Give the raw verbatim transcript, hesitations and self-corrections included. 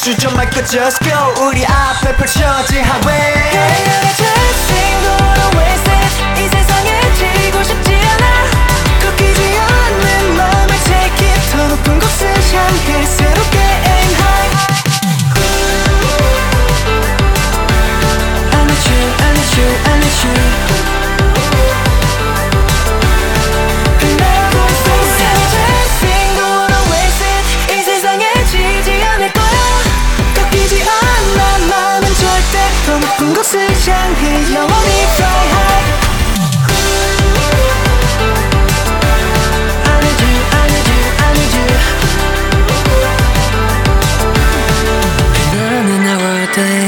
멈추 좀 말고 just go 우리 앞에 펼쳐진 highway 여행을 chasing don't wanna waste it 이 세상에 지고 싶지 않아 꺾이지 않는 맘을 take it 더 높은 곳을 향해 새롭게 aim high I need you, I need you, I need you 더 높은 곳을 향해 영원히 fly high I need you, I need you, I need you 나는 나올 때